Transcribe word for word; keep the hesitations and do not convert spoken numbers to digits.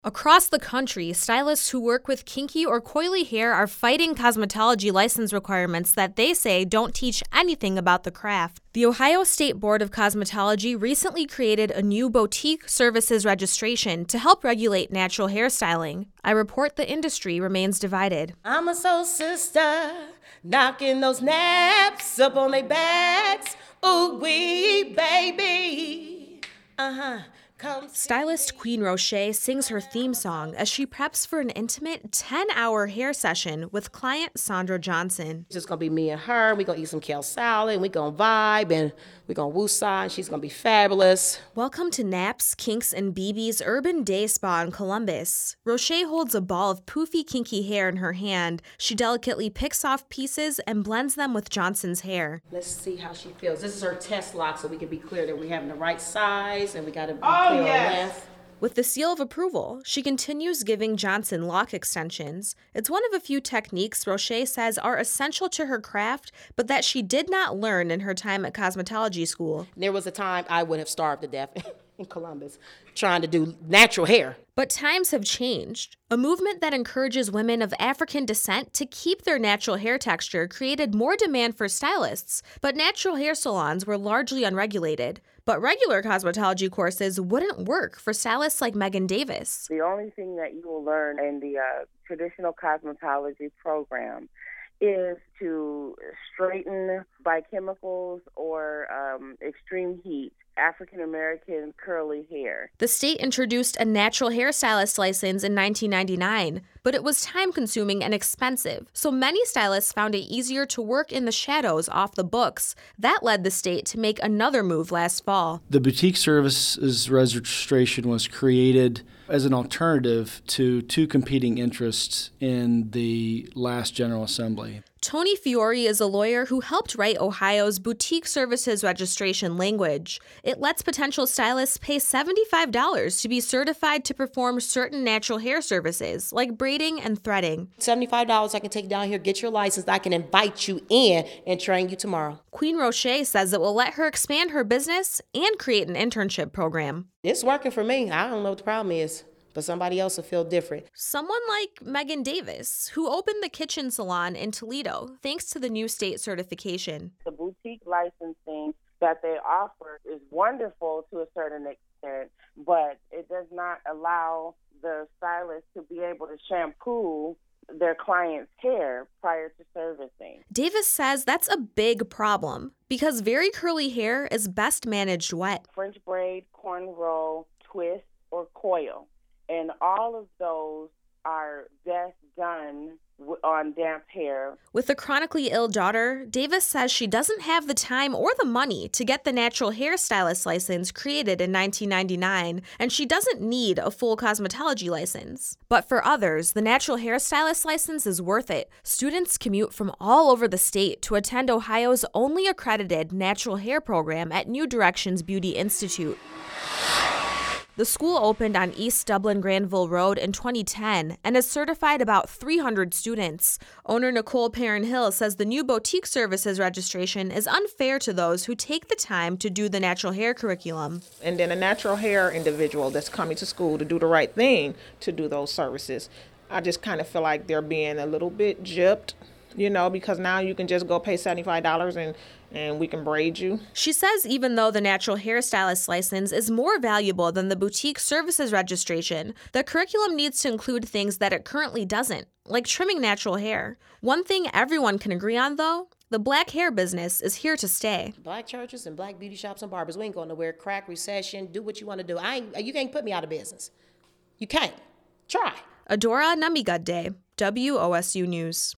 Across the country, stylists who work with kinky or coily hair are fighting cosmetology license requirements that they say don't teach anything about the craft. The Ohio State Board of Cosmetology recently created a new boutique services registration to help regulate natural hairstyling. I report the industry remains divided. I'm a soul sister, knocking those naps up on their backs. Ooh wee, baby. Uh-huh. Stylist Queen Roche sings her theme song as she preps for an intimate ten-hour hair session with client Sandra Johnson. It's just going to be me and her. We're going to eat some kale salad, and we're going to vibe, and we're going to woosah, and she's going to be fabulous. Welcome to Naps, Kinks, and B B's Urban Day Spa in Columbus. Roche holds a ball of poofy, kinky hair in her hand. She delicately picks off pieces and blends them with Johnson's hair. Let's see how she feels. This is her test lock, so we can be clear that we're having the right size, and we got to be oh, clear yes. on length. With the seal of approval, she continues giving Johnson lock extensions. It's one of a few techniques Roche says are essential to her craft, but that she did not learn in her time at cosmetology school. There was a time I would have starved to death in Columbus trying to do natural hair. But times have changed. A movement that encourages women of African descent to keep their natural hair texture created more demand for stylists, but natural hair salons were largely unregulated. But regular cosmetology courses wouldn't work for stylists like Megan Davis. The only thing that you will learn in the uh, traditional cosmetology program is to straighten by chemicals or um, extreme heat African-American curly hair. The state introduced a natural hairstylist license in nineteen ninety-nine, but it was time-consuming and expensive, so many stylists found it easier to work in the shadows off the books. That led the state to make another move last fall. The boutique services registration was created as an alternative to two competing interests in the last General Assembly. Tony Fiore is a lawyer who helped write Ohio's boutique services registration language. It lets potential stylists pay seventy-five dollars to be certified to perform certain natural hair services, like braiding and threading. seventy-five dollars I can take down here, get your license, I can invite you in and train you tomorrow. Queen Roche says it will let her expand her business and create an internship program. It's working for me. I don't know what the problem is, but somebody else will feel different. Someone like Megan Davis, who opened the kitchen salon in Toledo thanks to the new state certification. The boutique licensing that they offer is wonderful to a certain extent, but it does not allow the stylist to be able to shampoo their client's hair prior to servicing. Davis says that's a big problem because very curly hair is best managed wet. French braid, cornrow, twist, or coil. And all of those are best done w- on damp hair. With a chronically ill daughter, Davis says she doesn't have the time or the money to get the natural hairstylist license created in nineteen ninety-nine, and she doesn't need a full cosmetology license. But for others, the natural hairstylist license is worth it. Students commute from all over the state to attend Ohio's only accredited natural hair program at New Directions Beauty Institute. The school opened on East Dublin Granville Road in twenty ten and has certified about three hundred students. Owner Nicole Perrin-Hill says the new boutique services registration is unfair to those who take the time to do the natural hair curriculum. And then a natural hair individual that's coming to school to do the right thing to do those services. I just kind of feel like they're being a little bit gypped, you know, because now you can just go pay seventy-five dollars and and we can braid you. She says even though the natural hairstylist license is more valuable than the boutique services registration, the curriculum needs to include things that it currently doesn't, like trimming natural hair. One thing everyone can agree on, though, the black hair business is here to stay. Black churches and black beauty shops and barbers, we ain't going nowhere. Crack, recession, do what you want to do. I ain't, you can't put me out of business. You can't. Try. Adora Namigadde, W O S U News.